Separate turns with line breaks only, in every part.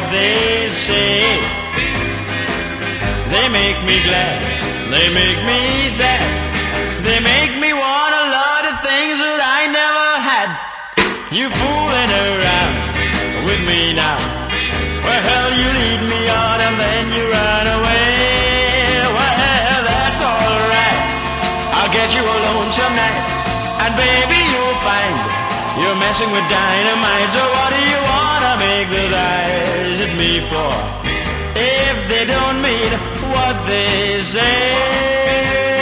they say. They make me glad, they make me sad, they make me want a lot of things that I never had. You fooling around with me now. Well, hell, you lead me on and then you run away. Well, that's alright, I'll get you alone tonight. And baby, you'll find you're messing with dynamite. So what do you wanna make those eyes at me for, if they don't mean what they say?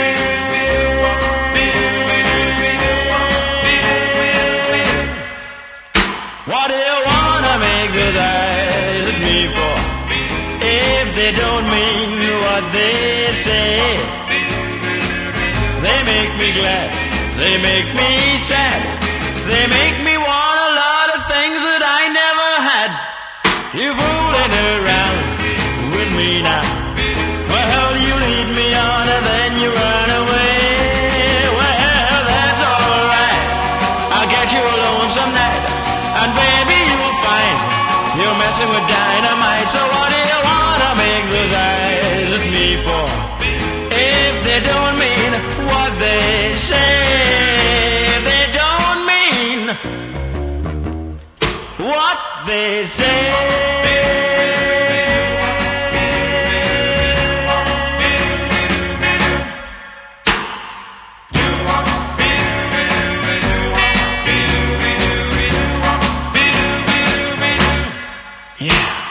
What do you wanna make those eyes at me for, if they don't mean what they say? They make me glad, they make me sad, they make me want a lot of things that I never had. You fooling around with me now. Well, you lead me on and then you run away. Well, that's alright, I'll get you alone some night. And baby, you'll find you're messing with dynamite. So what do you wanna make those eyes at me for, if they don't mean what they say? If they don't mean what they say. Yeah.